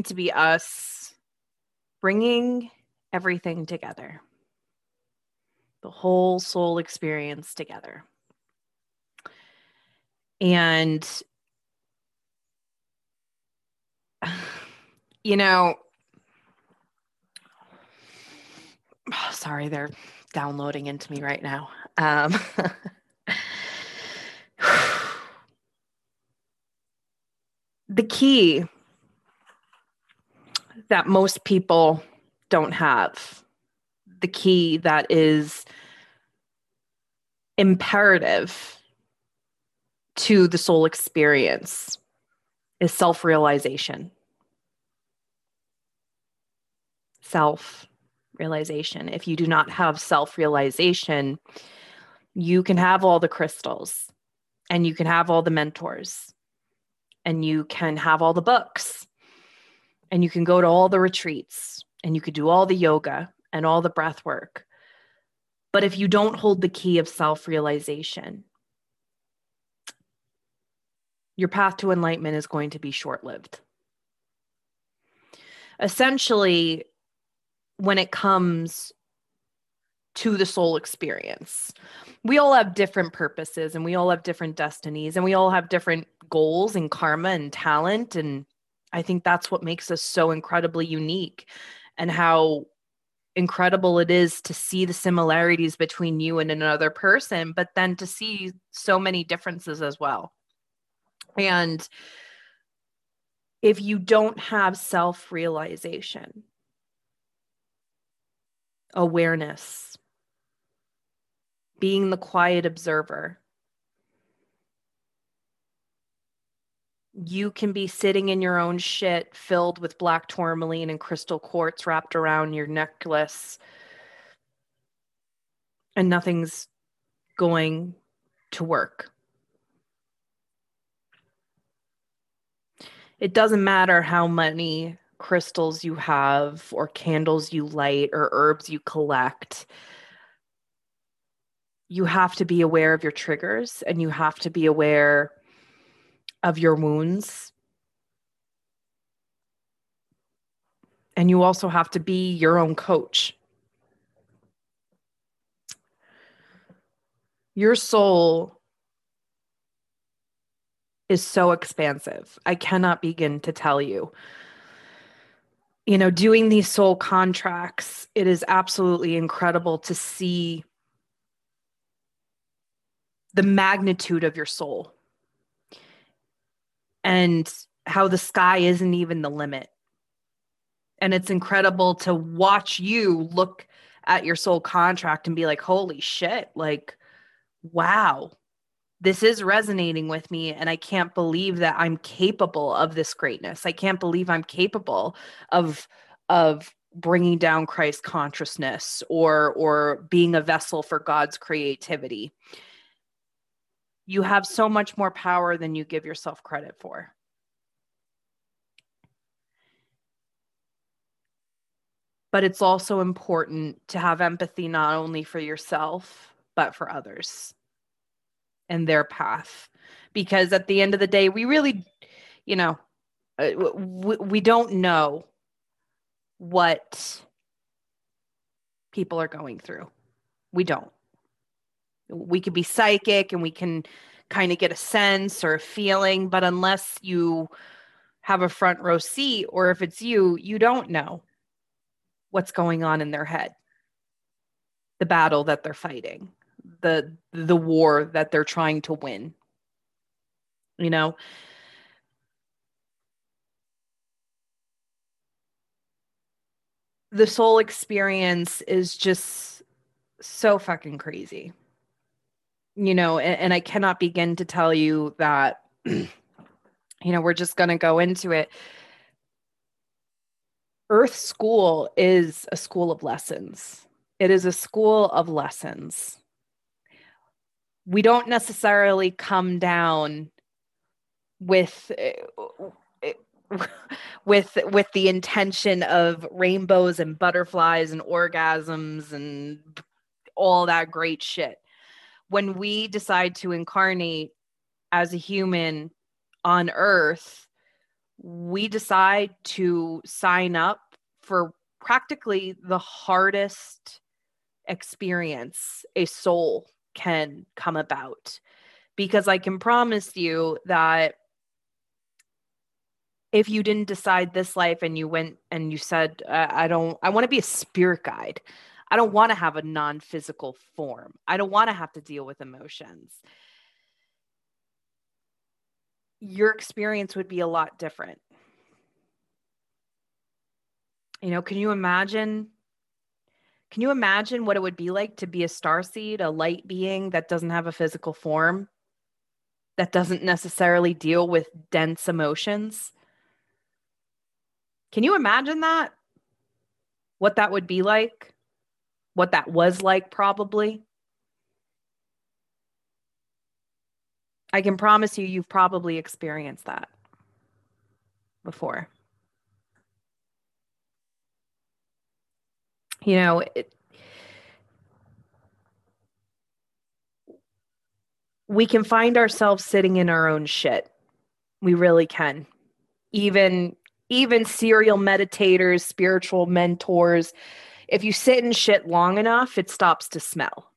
to be us bringing everything together, the whole soul experience together. And, you know, sorry, they're downloading into me right now. The key that most people don't have, the key that is imperative to the soul experience, is self-realization. Self-realization. If you do not have self-realization, you can have all the crystals, and you can have all the mentors, and you can have all the books, and you can go to all the retreats, and you could do all the yoga and all the breath work. But if you don't hold the key of self-realization, your path to enlightenment is going to be short-lived. Essentially, when it comes to the soul experience, we all have different purposes, and we all have different destinies, and we all have different goals and karma and talent. And I think that's what makes us so incredibly unique, and how incredible it is to see the similarities between you and another person, but then to see so many differences as well. And if you don't have self-realization, awareness, being the quiet observer, you can be sitting in your own shit filled with black tourmaline and crystal quartz wrapped around your necklace, and nothing's going to work. It doesn't matter how many crystals you have, or candles you light, or herbs you collect. You have to be aware of your triggers, and you have to be aware of your wounds. And you also have to be your own coach. Your soul is so expansive. I cannot begin to tell you. You know, doing these soul contracts, it is absolutely incredible to see the magnitude of your soul, and how the sky isn't even the limit. And it's incredible to watch you look at your soul contract and be like, holy shit, like, wow, this is resonating with me. And I can't believe that I'm capable of this greatness. I can't believe I'm capable of bringing down Christ consciousness, or being a vessel for God's creativity. You have so much more power than you give yourself credit for. But it's also important to have empathy, not only for yourself, but for others and their path. Because at the end of the day, we really, you know, we don't know what people are going through. We don't. We could be psychic, and we can kind of get a sense or a feeling, but unless you have a front row seat, or if it's you, you don't know what's going on in their head, the battle that they're fighting, the war that they're trying to win. You know, the soul experience is just so fucking crazy. You know, and I cannot begin to tell you that, you know, we're just going to go into it. Earth School is a school of lessons. It is a school of lessons. We don't necessarily come down with the intention of rainbows and butterflies and orgasms and all that great shit. When we decide to incarnate as a human on Earth, we decide to sign up for practically the hardest experience a soul can come about. Because I can promise you that if you didn't decide this life and you went and you said, I want to be a spirit guide. I don't want to have a non-physical form. I don't want to have to deal with emotions. Your experience would be a lot different. You know, can you imagine what it would be like to be a starseed, a light being that doesn't have a physical form, that doesn't necessarily deal with dense emotions? Can you imagine that? What that would be like? What that was like, probably? I can promise you, you've probably experienced that before. You know, we can find ourselves sitting in our own shit. We really can. Even serial meditators, spiritual mentors, if you sit in shit long enough, it stops to smell.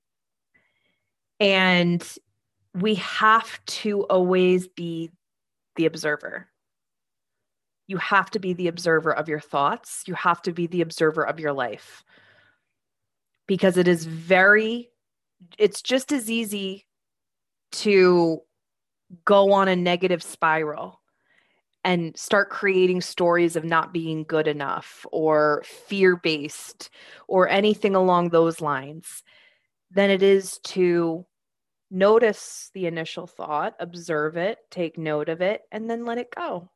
And we have to always be the observer. You have to be the observer of your thoughts. You have to be the observer of your life. Because it's just as easy to go on a negative spiral and start creating stories of not being good enough or fear-based or anything along those lines than it is to notice the initial thought, observe it, take note of it, and then let it go.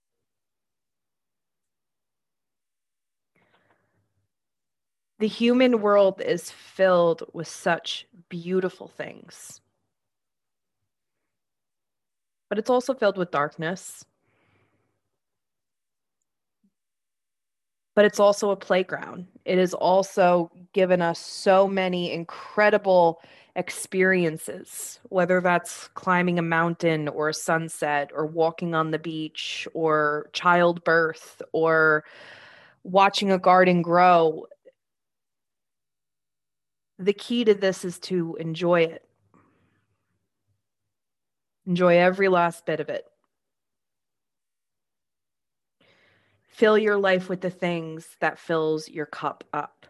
The human world is filled with such beautiful things, but it's also filled with darkness. But it's also a playground. It has also given us so many incredible experiences, whether that's climbing a mountain or a sunset or walking on the beach or childbirth or watching a garden grow. The key to this is to enjoy it. Enjoy every last bit of it. Fill your life with the things that fills your cup up.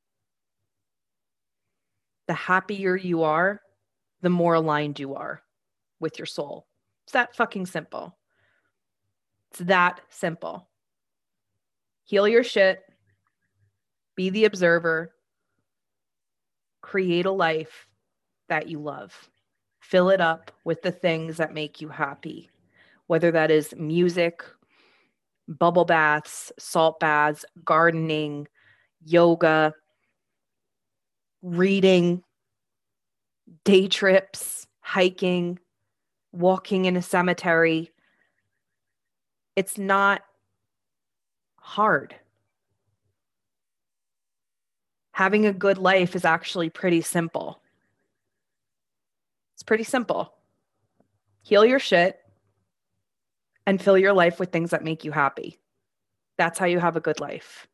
The happier you are, the more aligned you are with your soul. It's that fucking simple. It's that simple. Heal your shit, be the observer, create a life that you love. Fill it up with the things that make you happy, whether that is music, bubble baths, salt baths, gardening, yoga, reading, day trips, hiking, walking in a cemetery. It's not hard. Having a good life is actually pretty simple. It's pretty simple. Heal your shit and fill your life with things that make you happy. That's how you have a good life.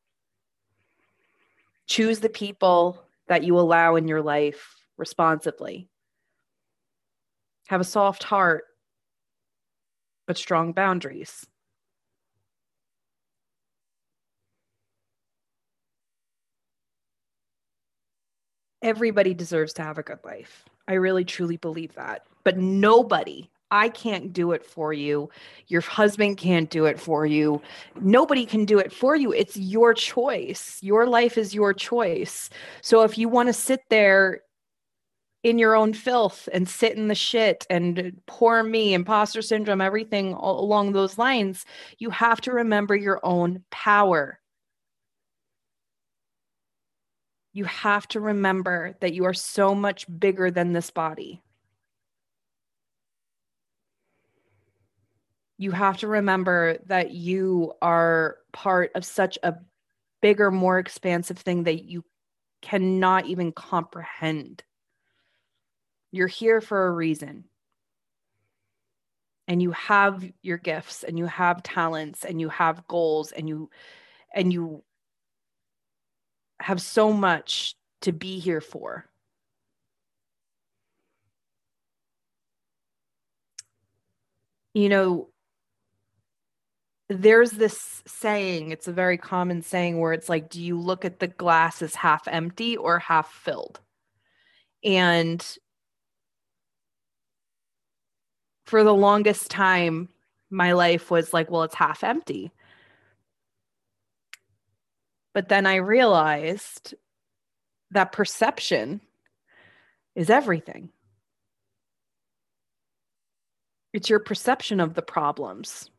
Choose the people that you allow in your life responsibly. Have a soft heart, but strong boundaries. Everybody deserves to have a good life. I really, truly believe that. But nobody, I can't do it for you. Your husband can't do it for you. Nobody can do it for you. It's your choice. Your life is your choice. So if you want to sit there in your own filth and sit in the shit and poor me, imposter syndrome, everything along those lines, you have to remember your own power. You have to remember that you are so much bigger than this body. You have to remember that you are part of such a bigger, more expansive thing that you cannot even comprehend. You're here for a reason. and you have your gifts and you have talents and you have goals and you have so much to be here for. You know, there's this saying, it's a very common saying where it's like, do you look at the glass as half empty or half filled? And for the longest time, my life was like, well, it's half empty. But then I realized that perception is everything. It's your perception of the problems.